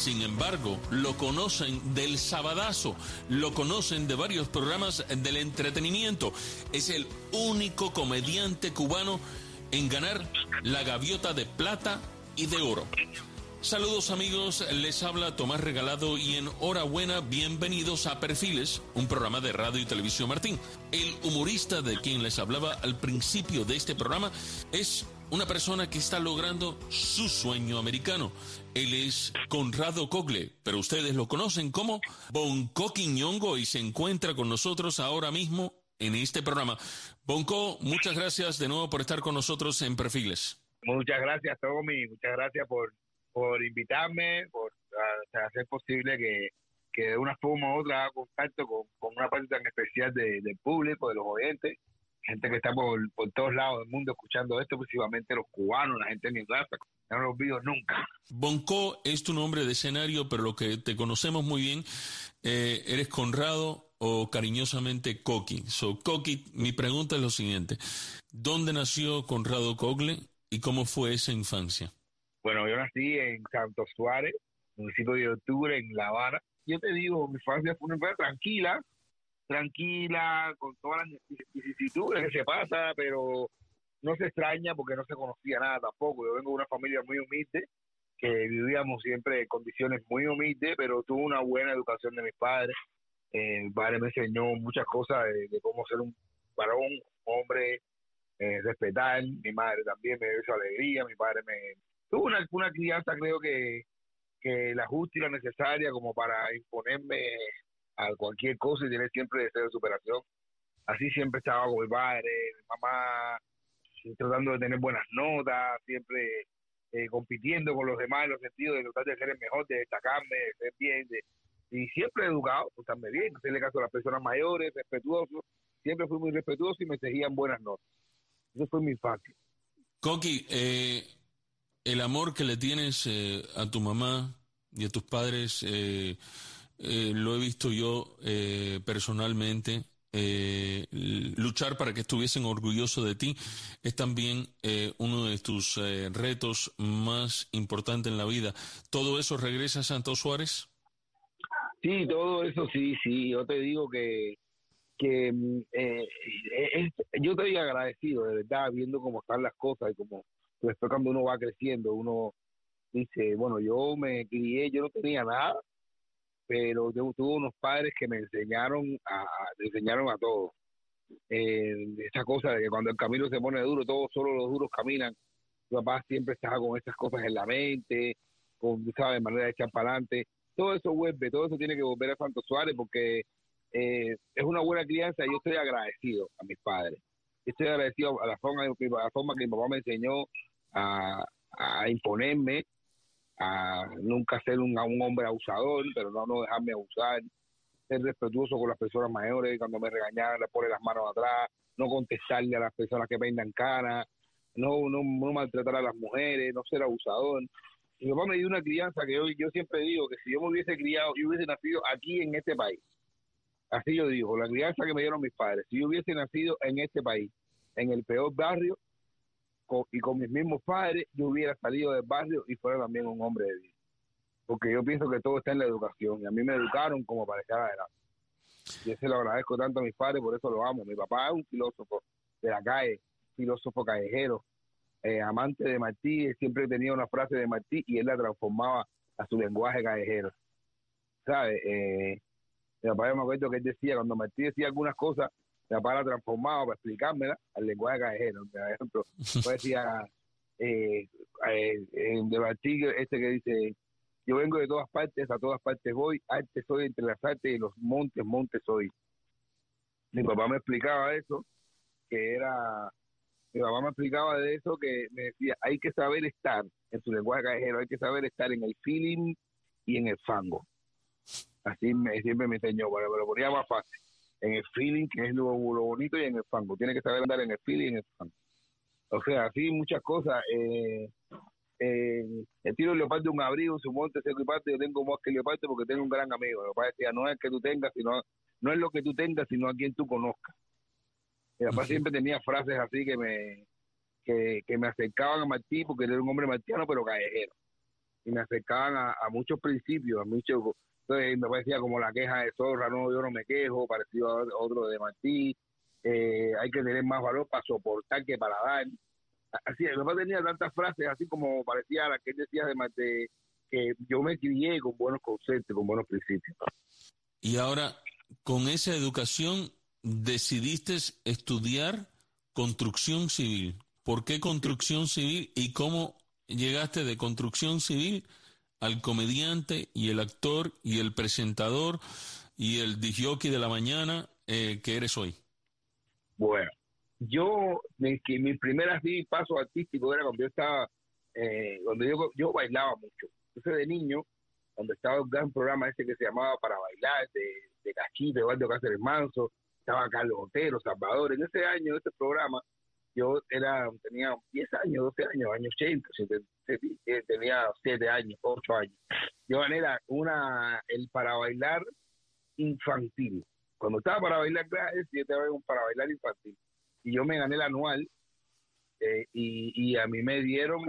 Sin embargo, lo conocen del Sabadazo, lo conocen de varios programas del entretenimiento. Es el único comediante cubano en ganar la Gaviota de Plata y de Oro. Saludos amigos, les habla Tomás Regalado y enhorabuena, bienvenidos a Perfiles, un programa de radio y televisión Martín. El humorista de quien les hablaba al principio de este programa es una persona que está logrando su sueño americano. Él es Conrado Cogle, pero ustedes lo conocen como Bonco Quiñongo y se encuentra con nosotros ahora mismo en este programa. Bonco, muchas gracias de nuevo por estar con nosotros en Perfiles. Muchas gracias, Tommy, muchas gracias por invitarme, por hacer posible que de una forma u otra haga contacto con una parte tan especial del público, de los oyentes, gente que está por todos lados del mundo escuchando esto, principalmente los cubanos, la gente en mi raza, no los olvido nunca. Bonco es tu nombre de escenario, pero lo que te conocemos muy bien, eres Conrado o cariñosamente Coqui. Coqui, mi pregunta es lo siguiente, ¿dónde nació Conrado Cogle y cómo fue esa infancia? Bueno, yo nací en Santo Suárez, municipio de Octubre, en La Habana. Yo te digo, mi infancia fue una infancia tranquila, con todas las vicisitudes que se pasa, pero no se extraña porque no se conocía nada tampoco. Yo vengo de una familia muy humilde, que vivíamos siempre en condiciones muy humildes, pero tuve una buena educación de mis padres. Mi padre me enseñó muchas cosas de cómo ser un varón, un hombre, respetar. Mi madre también me dio esa alegría, mi padre tuvo una crianza, creo que la justa y la necesaria como para imponerme a cualquier cosa y tener siempre deseo de superación. Así siempre estaba con mi padre, mi mamá, tratando de tener buenas notas, siempre compitiendo con los demás en los sentidos de tratar de ser el mejor, de destacarme, de ser bien, y siempre educado, pues también bien, hacerle caso a las personas mayores, respetuoso. Siempre fui muy respetuoso y me exigían buenas notas. Eso fue mi infancia. Coqui, el amor que le tienes a tu mamá y a tus padres, lo he visto yo personalmente. Luchar para que estuviesen orgullosos de ti es también uno de tus retos más importantes en la vida. ¿Todo eso regresa a Santo Suárez? Sí, todo eso sí. Yo te digo que yo estoy agradecido, de verdad, viendo cómo están las cosas y como después cuando uno va creciendo, uno dice, bueno, yo me crié, yo no tenía nada, pero yo tuve unos padres que me enseñaron a todos. Esa cosa de que cuando el camino se pone duro, todos solo los duros caminan. Tu papá siempre estaba con esas cosas en la mente, con, ¿sabes?, manera de echar para adelante. Todo eso tiene que volver a Santo Suárez porque es una buena crianza y yo estoy agradecido a mis padres. Estoy agradecido a la forma que mi papá me enseñó a imponerme, a nunca ser un hombre abusador, pero no dejarme abusar, ser respetuoso con las personas mayores, cuando me regañaban, le poner las manos atrás, no contestarle a las personas que vendan cara, no maltratar a las mujeres, no ser abusador. Mi papá me dio una crianza que yo siempre digo que si yo me hubiese criado, yo hubiese nacido aquí en este país. Así yo digo, la crianza que me dieron mis padres, si yo hubiese nacido en este país, en el peor barrio, y con mis mismos padres, yo hubiera salido del barrio y fuera también un hombre de bien. Porque yo pienso que todo está en la educación, y a mí me educaron como para echar adelante. Y eso lo agradezco tanto a mis padres, por eso lo amo. Mi papá es un filósofo de la calle, filósofo callejero, amante de Martí. Él siempre tenía una frase de Martí y él la transformaba a su lenguaje callejero. ¿Sabes? Mi papá, yo me acuerdo que él decía, cuando Martí decía algunas cosas, mi papá la transformaba para explicármela al lenguaje callejero. Por ejemplo, yo decía, de Martí, que dice, yo vengo de todas partes, a todas partes voy, arte soy entre las artes y los montes, montes soy. Mi papá me explicaba eso, mi papá me explicaba de eso, que me decía, hay que saber estar, en su lenguaje callejero, hay que saber estar en el feeling y en el fango. Así siempre me enseñó, pero me lo ponía más fácil. En el feeling, que es lo bonito, y en el fango. Tiene que saber andar en el feeling y en el fango. O sea, así muchas cosas. El tiro de leopardo de un abrigo, su monte seco y parte, yo tengo más que leopardo porque tengo un gran amigo. Mi papá decía, no es el que tú tengas, no es lo que tú tengas, sino a quien tú conozcas. Mi papá siempre tenía frases así que me acercaban a Martí, porque él era un hombre martiano, pero callejero. y me acercaban a muchos principios, entonces me parecía como la queja de Zorra, no, yo no me quejo, parecido a otro de Martí, hay que tener más valor para soportar que para dar. Así, mi papá tenía tantas frases, así como parecía a la que él decía de que yo me crié con buenos conceptos, con buenos principios. Y ahora, con esa educación, decidiste estudiar construcción civil. ¿Por qué construcción civil y cómo llegaste de construcción civil al comediante y el actor y el presentador y el disc-jockey de la mañana que eres hoy? Bueno, mi primer así paso artístico era cuando yo estaba, yo bailaba mucho. Entonces de niño, cuando estaba en un gran programa ese que se llamaba Para Bailar, de Cachito, Eduardo Cáceres Manso, estaba Carlos Otero, Salvador. En ese año, ese programa, tenía 10 años, 12 años, años 80, tenía 7 años, 8 años. Yo gané el Para Bailar infantil. Cuando estaba Para Bailar grande, yo estaba un Para Bailar infantil. Y yo me gané el anual, y a mí me dieron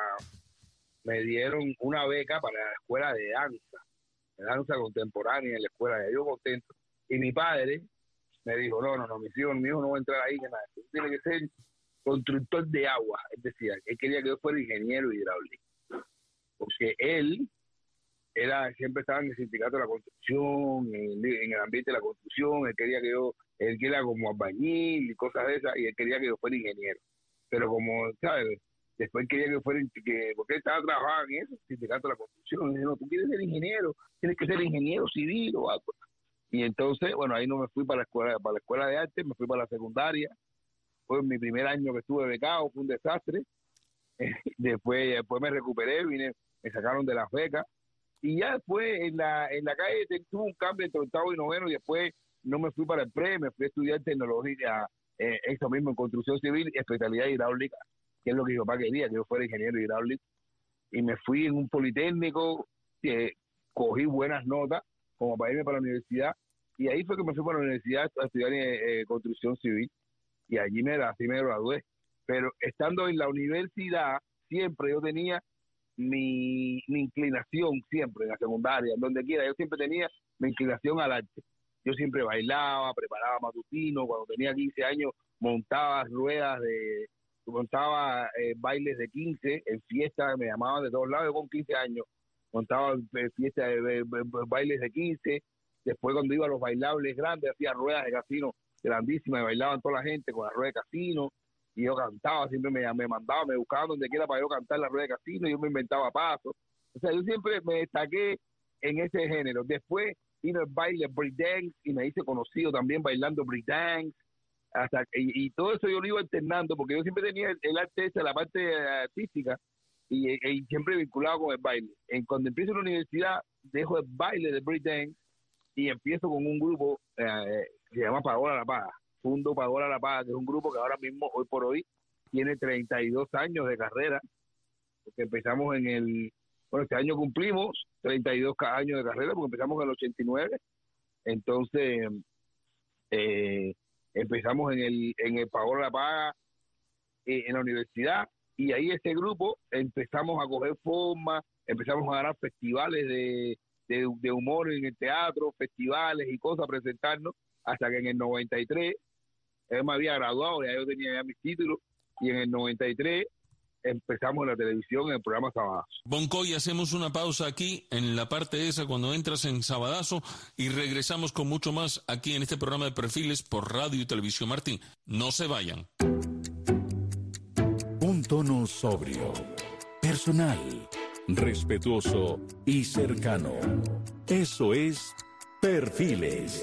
una beca para la escuela de danza contemporánea en la escuela de yo contento. Y mi padre me dijo, no, mi hijo no va a entrar ahí, que nada, tiene que ser constructor de agua. Es decir, él quería que yo fuera ingeniero hidráulico, porque él siempre estaba en el sindicato de la construcción, en el ambiente de la construcción. Él quería como albañil y cosas de esas, y él quería que yo fuera ingeniero. Pero como, ¿sabes? Después quería que fuera, porque él estaba trabajando en eso, el sindicato de la construcción. Y dijo, no, tú quieres ser ingeniero, tienes que ser ingeniero civil o algo. Y entonces, bueno, ahí no me fui para la escuela de arte, me fui para la secundaria. Fue mi primer año que estuve becado, fue un desastre. Después me recuperé, me sacaron de las becas. Y ya después en la calle tuve un cambio entre octavo y noveno, y después no me fui para el PRE, me fui a estudiar tecnología, eso mismo, en construcción civil, especialidad hidráulica, que es lo que mi papá quería, que yo fuera ingeniero hidráulico. Y me fui en un politécnico, cogí buenas notas como para irme para la universidad, y ahí fue que me fui para la universidad a estudiar construcción civil, y allí así me gradué. Pero estando en la universidad, siempre yo tenía mi inclinación, siempre en la secundaria, en donde quiera, yo siempre tenía mi inclinación al arte. Yo siempre bailaba, preparaba matutino. Cuando tenía 15 años montaba bailes de 15 en fiestas, me llamaban de todos lados. Yo con 15 años montaba fiestas bailes de 15. Después, cuando iba a los bailables grandes, hacía ruedas de casino grandísimas, y bailaban toda la gente con la rueda de casino. Y yo cantaba, siempre me buscaban donde quiera para yo cantar la rueda de casino, y yo me inventaba pasos. O sea, yo siempre me destaqué en ese género. Después vino el baile breakdance, y me hice conocido también bailando breakdance. Y todo eso yo lo iba alternando, porque yo siempre tenía el arte la parte artística, y siempre vinculado con el baile. Cuando empiezo la universidad, dejo el baile de breakdance y empiezo con un grupo que se llama Paola La Paga. Fundo Paola La Paga, que es un grupo que ahora mismo, hoy por hoy, tiene 32 años de carrera, porque empezamos este año cumplimos 32 años de carrera, porque empezamos en el 89, entonces empezamos en el Paola La Paga, en la universidad, y ahí ese grupo empezamos a coger forma, empezamos a ganar festivales de humor en el teatro, festivales y cosas, a presentarnos, hasta que en el 93 él me había graduado, ya yo tenía ya mis títulos, y en el 93 empezamos en la televisión en el programa Sabadazo. Boncoy, hacemos una pausa aquí en la parte esa cuando entras en Sabadazo, y regresamos con mucho más aquí en este programa de Perfiles por Radio y Televisión Martín. No se vayan. Un tono sobrio, personal, respetuoso y cercano. Eso es Perfiles.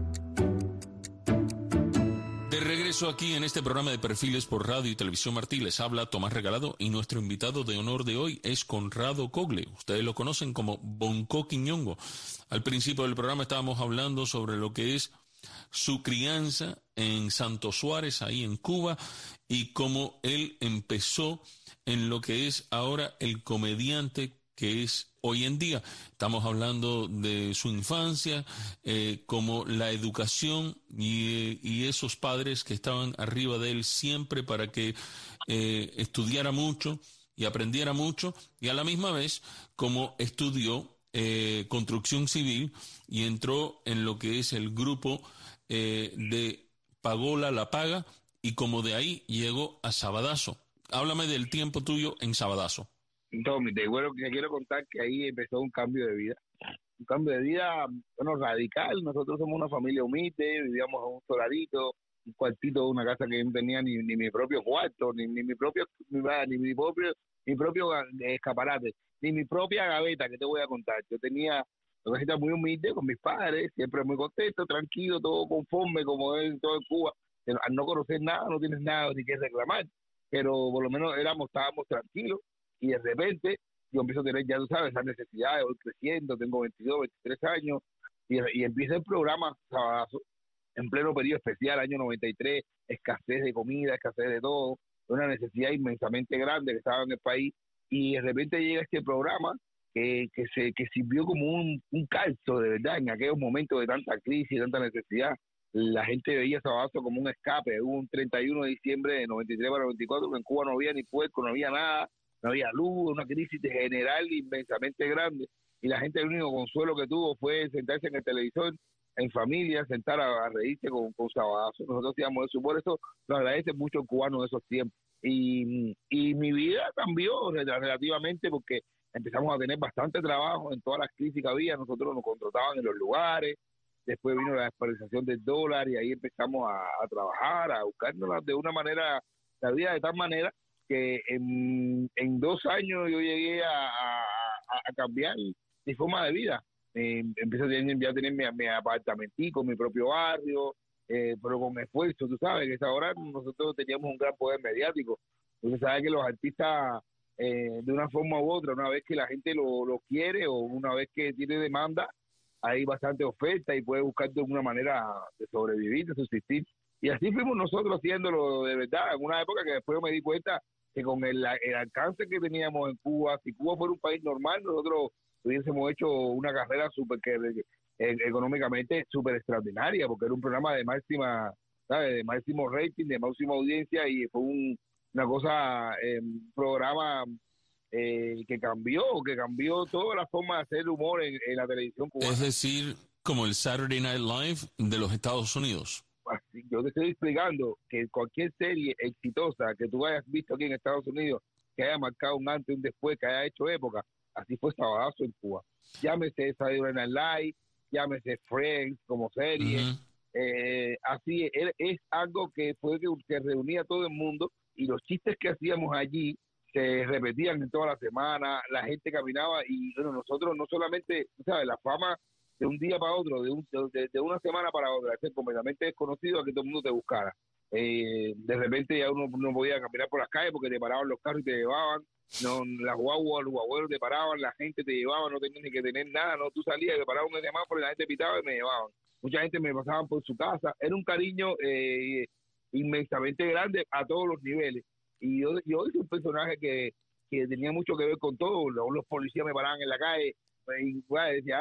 Aquí en este programa de Perfiles por Radio y Televisión Martí les habla Tomás Regalado, y nuestro invitado de honor de hoy es Conrado Cogle. Ustedes lo conocen como Bonco Quiñongo. Al principio del programa estábamos hablando sobre lo que es su crianza en Santo Suárez, ahí en Cuba, y cómo él empezó en lo que es ahora el comediante que es hoy en día. Estamos hablando de su infancia, como la educación y esos padres que estaban arriba de él siempre para que estudiara mucho y aprendiera mucho, y a la misma vez como estudió construcción civil y entró en lo que es el grupo de Pagola La Paga, y como de ahí llegó a Sabadazo. Háblame del tiempo tuyo en Sabadazo. Tommy, te quiero contar que ahí empezó un cambio de vida. Un cambio de vida, bueno, radical. Nosotros somos una familia humilde, vivíamos en un solarito, un cuartito, una casa que no tenía ni mi propio cuarto, ni mi propio escaparate, ni mi propia gaveta, que te voy a contar. Yo tenía una casita muy humilde con mis padres, siempre muy contento, tranquilo, todo conforme, como es todo en Cuba. Pero al no conocer nada, no tienes nada ni que reclamar, pero por lo menos estábamos tranquilos, y de repente yo empiezo a tener, ya tú sabes, esas necesidades, voy creciendo, tengo 22, 23 años, y empieza el programa Sabadazo, en pleno periodo especial, año 93, escasez de comida, escasez de todo, una necesidad inmensamente grande que estaba en el país, y de repente llega este programa que sirvió como un calzo, de verdad, en aquellos momentos de tanta crisis, tanta necesidad. La gente veía Sabadazo como un escape. Hubo un 31 de diciembre de 93 para 94, que en Cuba no había ni puerco, no había nada, no había luz, una crisis general inmensamente grande, y la gente el único consuelo que tuvo fue sentarse en el televisor, en familia, sentar a reírse con Sabadazo. Nosotros hacíamos eso, por eso lo agradecen mucho el cubano de esos tiempos. Y mi vida cambió relativamente, porque empezamos a tener bastante trabajo en todas las crisis que había. Nosotros nos contrataban en los lugares, después vino la desvalorización del dólar, y ahí empezamos a trabajar, a buscárnoslas de una manera, la vida de tal manera que en 2 años yo llegué a cambiar mi forma de vida. Empecé a tener mi apartamentico, mi propio barrio, pero con esfuerzo. Tú sabes que ahora nosotros teníamos un gran poder mediático. Entonces sabes que los artistas, de una forma u otra, una vez que la gente lo quiere, o una vez que tiene demanda, hay bastante oferta y puede buscar de alguna manera de sobrevivir, de subsistir. Y así fuimos nosotros haciéndolo de verdad, en una época que después me di cuenta que con el alcance que teníamos en Cuba, si Cuba fuera un país normal, nosotros hubiésemos hecho una carrera económicamente súper extraordinaria, porque era un programa de máxima, ¿sabes?, de máximo rating, de máxima audiencia, y fue una cosa, un programa que cambió toda la forma de hacer humor en la televisión cubana. Es decir, como el Saturday Night Live de los Estados Unidos. Así, yo te estoy explicando que cualquier serie exitosa que tú hayas visto aquí en Estados Unidos, que haya marcado un antes y un después, que haya hecho época, así fue Sabadazo en Cuba. Llámese Saturday Night Live, llámese Friends como serie, así es algo que fue que reunía a todo el mundo, y los chistes que hacíamos allí se repetían en toda la semana, la gente caminaba, y bueno, nosotros no solamente, ¿sabes?, la fama de un día para otro, de una semana para otra, ser completamente desconocido, a que todo el mundo te buscara. De repente ya uno no podía caminar por las calles porque te paraban los carros y te llevaban, no, las guaguas, los guagüeros te paraban, la gente te llevaba, no tenías ni que tener nada, no, tú salías, te paraban un semáforo y la gente pitaba y me llevaban. Mucha gente me pasaban por su casa, era un cariño inmensamente grande a todos los niveles. Y yo hice un personaje que tenía mucho que ver con todo. Los policías me paraban en la calle, y bueno, decía,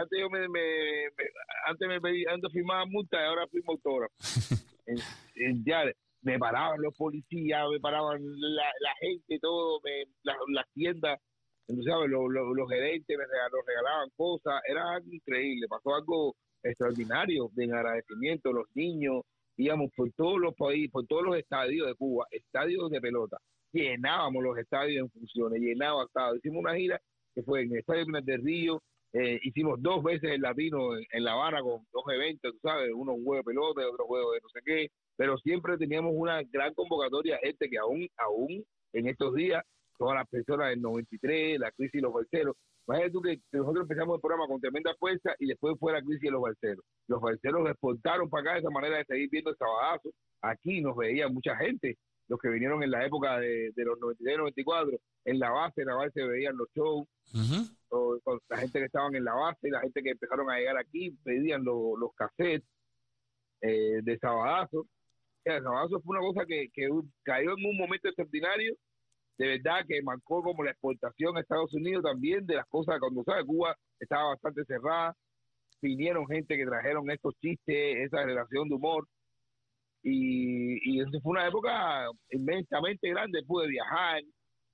antes firmaba multa y ahora firmo autógrafo. Ya me paraban los policías, me paraban la gente, todo, las tiendas, entonces, ¿sabes?, los gerentes nos regalaban cosas, era algo increíble, pasó algo extraordinario de agradecimiento. Los niños íbamos por todos los países, por todos los estadios de Cuba, estadios de pelota, llenábamos los estadios en funciones, hicimos una gira que fue en el Estadio Pinar del Río, hicimos 2 veces el Latino en La Habana con 2 eventos, tú sabes, uno un juego de pelota y otro juego de no sé qué, pero siempre teníamos una gran convocatoria, gente que aún en estos días, todas las personas del 93, la crisis de los balseros, imagínate tú que nosotros empezamos el programa con tremenda fuerza y después fue la crisis de los balseros. Los balseros exportaron para acá esa manera de seguir viendo el Sabadazo. Aquí nos veía mucha gente, los que vinieron en la época de los 93, 94, en la base se veían los shows, la gente que estaban en la base, la gente que empezaron a llegar aquí, pedían los cassettes de Sabadazo. El Sabadazo fue una cosa que cayó en un momento extraordinario, de verdad, que marcó como la exportación a Estados Unidos también de las cosas. Cuando sabes, Cuba estaba bastante cerrada, vinieron gente que trajeron estos chistes, esa relación de humor, y eso fue una época inmensamente grande. Pude viajar,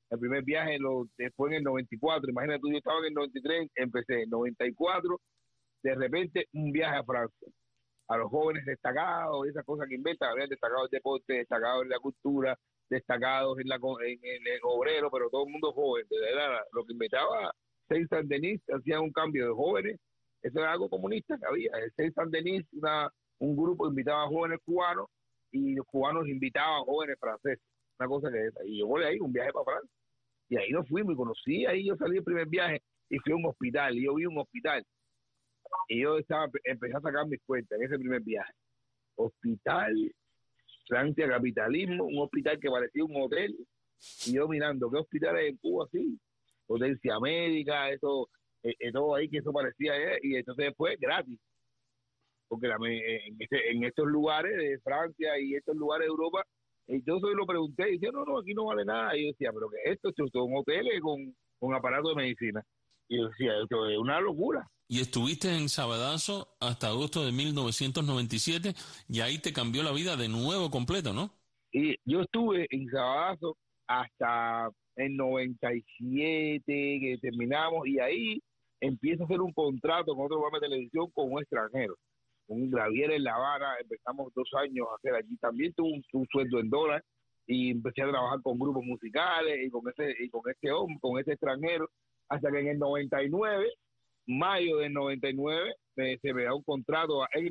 El primer viaje después en el 94, imagínate tú, yo estaba en el 93, empecé en el 94, de repente un viaje a Francia, a los jóvenes destacados, esas cosas que inventan, habían destacados en deporte, destacados en la cultura, destacados en el obrero, pero todo el mundo joven, era lo que inventaba Saint-Saint-Denis, hacían un cambio de jóvenes, eso era algo comunista que había, el Saint-Saint-Denis, un grupo invitaba a jóvenes cubanos y los cubanos invitaban a jóvenes franceses, una cosa que esa, y yo volé ahí, un viaje para Francia, y ahí nos fuimos y conocí, ahí yo salí el primer viaje y fui a un hospital, y yo vi un hospital, y yo empecé a sacar mis cuentas en ese primer viaje. Hospital, Francia, capitalismo, un hospital que parecía un hotel, y yo mirando, ¿qué hospital hay en Cuba así? Hotel América, eso, todo ahí que eso parecía, y entonces después gratis, porque en estos lugares de Francia y estos lugares de Europa, yo solo lo pregunté, y decía, no, aquí no vale nada, y yo decía, pero que estos son hoteles con aparatos de medicina, y yo decía, esto es una locura. Y estuviste en Sabadazo hasta agosto de 1997 y ahí te cambió la vida de nuevo completo, ¿no? Y yo estuve en Sabadazo hasta el 97 que terminamos, y ahí empiezo a hacer un contrato con otro programa de televisión con un extranjero, un Gravier en La Habana. Empezamos 2 años a hacer allí, también tuve un sueldo en dólares, y empecé a trabajar con grupos musicales y con este extranjero, hasta que en el 99, mayo del 99, se me da un contrato en el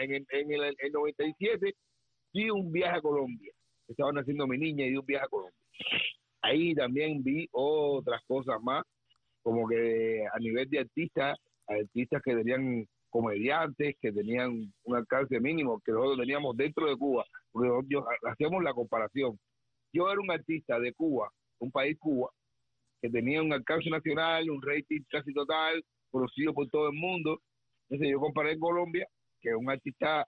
97, di un viaje a Colombia. Estaba naciendo mi niña y di un viaje a Colombia. Ahí también vi otras cosas más, como que a nivel de artistas que tenían comediantes, que tenían un alcance mínimo, que nosotros teníamos dentro de Cuba, porque nosotros hacíamos la comparación. Yo era un artista de Cuba, un país Cuba, que tenía un alcance nacional, un rating casi total, conocido por todo el mundo. Entonces yo comparé en Colombia, que un artista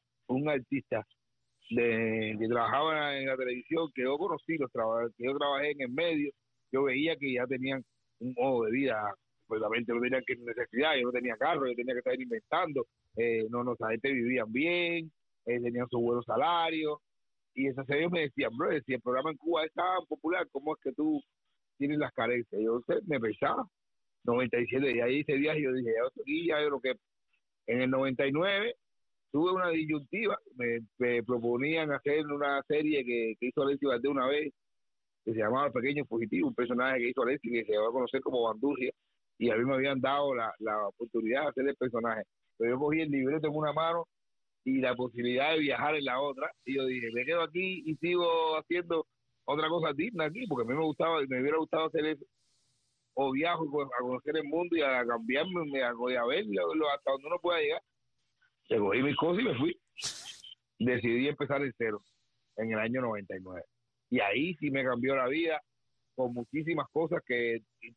que trabajaba en la televisión, que yo conocí, que yo trabajé en el medio, yo veía que ya tenían un modo de vida, pues la mente no tenía necesidad, yo no tenía carro, yo tenía que estar inventando, esa gente vivían bien, tenían su buenos salarios, y esas ellos me decían, bro, si el programa en Cuba es tan popular, ¿cómo es que tú tienes las carencias? Yo me pensaba, 97, y ahí ese viaje yo dije, ya yo lo que en el 99 tuve una disyuntiva, me proponían hacer una serie que hizo Alexis Valdés una vez, que se llamaba El Pequeño Fugitivo, un personaje que hizo Alexis, que se va a conocer como Bandurria, y a mí me habían dado la oportunidad de hacer el personaje, pero yo cogí el libreto en una mano y la posibilidad de viajar en la otra, y yo dije, me quedo aquí y sigo haciendo otra cosa digna aquí, porque a mí me hubiera gustado hacer eso, o viajo a conocer el mundo y a cambiarme, a ver hasta donde uno pueda llegar. Se cogí mis cosas y me fui. Decidí empezar en cero en el año 99. Y ahí sí me cambió la vida, con muchísimas cosas que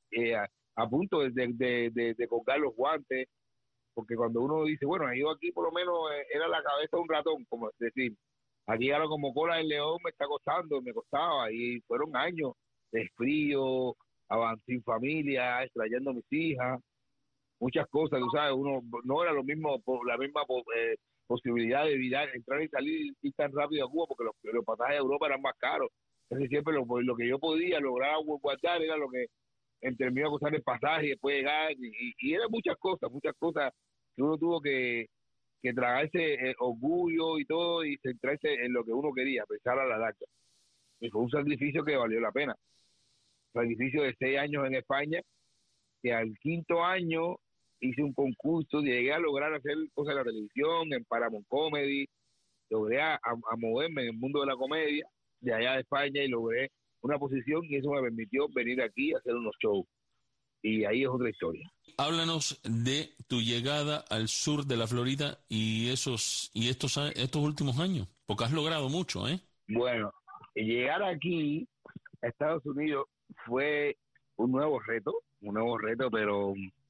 a punto de colgar los guantes, porque cuando uno dice, bueno, yo aquí por lo menos era la cabeza de un ratón, como decir, aquí ahora como cola del león me costaba, y fueron años de frío, sin familia, extrayendo a mis hijas, muchas cosas, tú sabes, uno no era lo mismo, la misma posibilidad de entrar y salir y tan rápido a Cuba, porque los pasajes a Europa eran más caros. Entonces siempre lo que yo podía lograr guardar era lo que terminó a costar el pasaje y después llegar, y eran muchas cosas que uno tuvo que tragarse orgullo y todo, y centrarse en lo que uno quería, a pesar a la larga. Y fue un sacrificio que valió la pena. Sacrificio de 6 años en España, que al 5.º año hice un concurso, llegué a lograr hacer cosas en la televisión, en Paramount Comedy, logré a moverme en el mundo de la comedia de allá de España, y logré una posición, y eso me permitió venir aquí a hacer unos shows, y ahí es otra historia. Háblanos de tu llegada al sur de la Florida y estos últimos años, porque has logrado mucho, ¿eh? Bueno, llegar aquí a Estados Unidos fue un nuevo reto, pero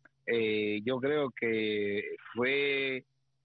yo creo que fue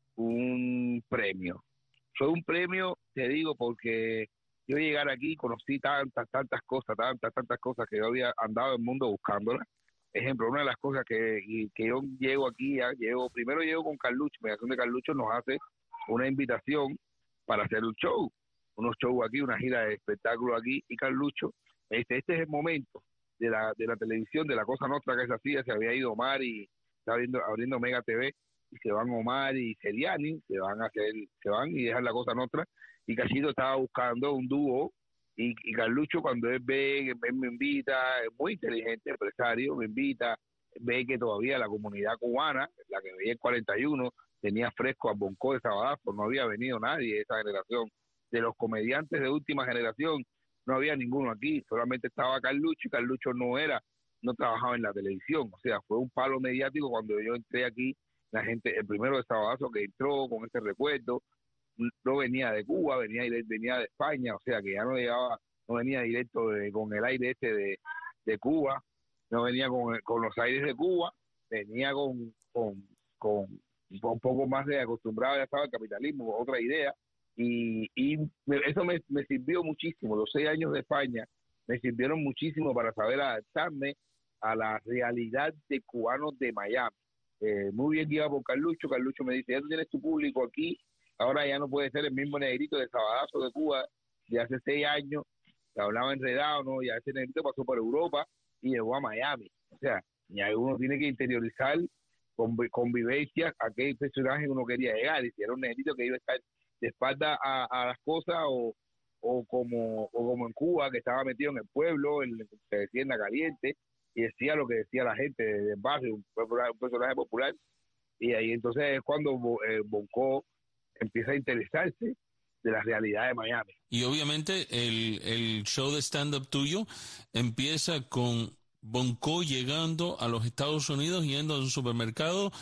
un premio. Fue un premio, te digo, porque yo llegar aquí conocí tantas cosas que yo había andado el mundo buscándolas. Ejemplo, una de las cosas que yo llego aquí, primero llego con Carlucho, Mediación de Carlucho nos hace una invitación para hacer unos shows aquí, una gira de espectáculo aquí, y Carlucho, este es el momento la televisión, de la Cosa Nostra que se hacía, se había ido Omar y está abriendo Mega TV, y se van Omar y Seriani, se van y dejan la Cosa Nostra, y Cachito estaba buscando un dúo, y Carlucho, cuando él ve, me invita, es muy inteligente, empresario, me invita, ve que todavía la comunidad cubana, la que veía el 41, tenía fresco a Bonco de Sabadazo, no había venido nadie de esa generación, de los comediantes de última generación, no había ninguno aquí, solamente estaba Carlucho, y Carlucho no trabajaba en la televisión, o sea, fue un palo mediático cuando yo entré aquí, la gente, el primero de Sabadazo que entró con este recuerdo, no venía de Cuba, venía de España, o sea que ya no venía directo con el aire de Cuba, no venía con los aires de Cuba, venía con un poco más de acostumbrado, ya estaba al capitalismo, otra idea, y eso me sirvió muchísimo. Los 6 años de España me sirvieron muchísimo para saber adaptarme a la realidad de cubanos de Miami. Muy bien guiado por Carlucho me dice, ya tú tienes tu público aquí, ahora ya no puede ser el mismo negrito de Sabadazo de Cuba de hace 6 años, que hablaba enredado, ¿no? Ya ese negrito pasó por Europa y llegó a Miami. O sea, ya uno tiene que interiorizar con vivencias a qué personaje uno quería llegar, y si era un negrito que iba a estar de espalda a las cosas, o como en Cuba, que estaba metido en el pueblo, se decía en la caliente, y decía lo que decía la gente del barrio, un personaje popular, y ahí entonces es cuando Bonco empieza a interesarse de la realidad de Miami. Y obviamente el show de stand-up tuyo empieza con Bonco llegando a los Estados Unidos, yendo a un supermercado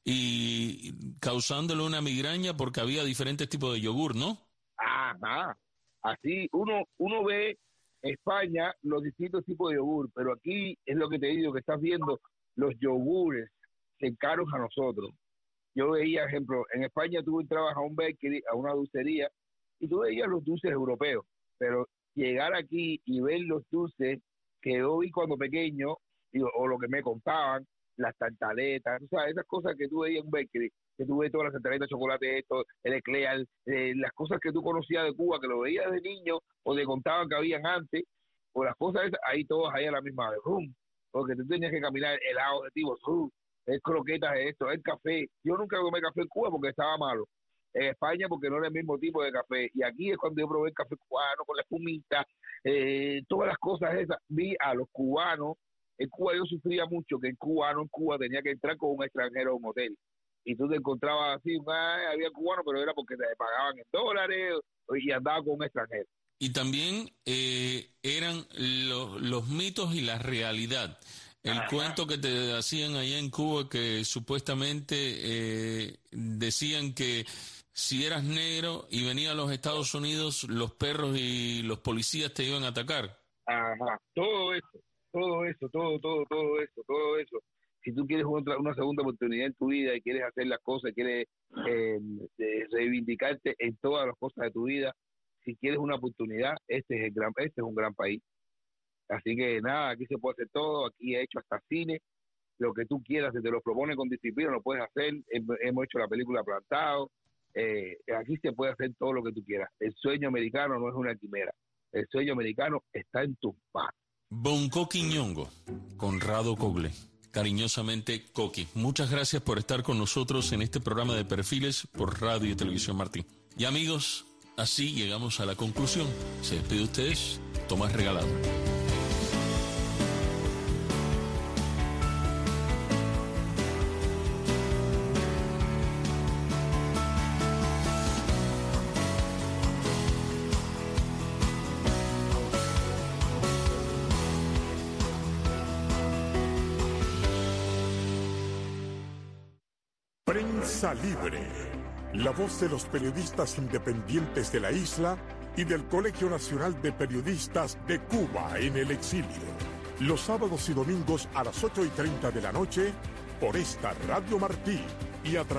y causándole una migraña porque había diferentes tipos de yogur, ¿no? Ajá, así uno ve España los distintos tipos de yogur, pero aquí es lo que te digo, que estás viendo los yogures cercanos a nosotros. Yo veía, ejemplo, en España tú entrabas a un bakery, a una dulcería, y tú veías los dulces europeos, pero llegar aquí y ver los dulces que yo vi cuando pequeño, o lo que me contaban, las tartaletas, o sea, esas cosas que tú veías en un bakery, que tú ves todas las tartaletas de chocolate, esto, el eclair, las cosas que tú conocías de Cuba, que lo veías de niño, o te contaban que habían antes, o las cosas esas, ahí todas ahí a la misma vez, porque tú tenías que caminar helado de tipo, es croquetas de esto, el café. Yo nunca comí café en Cuba porque estaba malo. En España porque no era el mismo tipo de café. Y aquí es cuando yo probé el café cubano con la espumita, todas las cosas esas. Vi a los cubanos. En Cuba yo sufría mucho que el cubano en Cuba tenía que entrar con un extranjero a un hotel. Y tú te encontrabas así, había cubano, pero era porque te pagaban en dólares y andaba con un extranjero. Y también eran los mitos y la realidad. El cuento que te hacían allá en Cuba, que supuestamente decían que si eras negro y venías a los Estados Unidos, los perros y los policías te iban a atacar. Ajá, todo eso. Si tú quieres una segunda oportunidad en tu vida y quieres hacer las cosas, quieres reivindicarte en todas las cosas de tu vida, si quieres una oportunidad, este es un gran país. Así que nada, aquí se puede hacer todo, aquí he hecho hasta cine, lo que tú quieras, si te lo propone con disciplina, lo puedes hacer. Hemos hecho la película Plantado, aquí se puede hacer todo lo que tú quieras. El sueño americano no es una quimera, el sueño americano está en tus manos. Bonco Quiñongo, Conrado Cogle, cariñosamente Coqui. Muchas gracias por estar con nosotros en este programa de Perfiles por Radio y Televisión Martí. Y amigos, así llegamos a la conclusión. Se despide de ustedes, Tomás Regalado. Prensa Libre, la voz de los periodistas independientes de la isla y del Colegio Nacional de Periodistas de Cuba en el exilio. Los sábados y domingos a las 8:30 de la noche por esta Radio Martí y a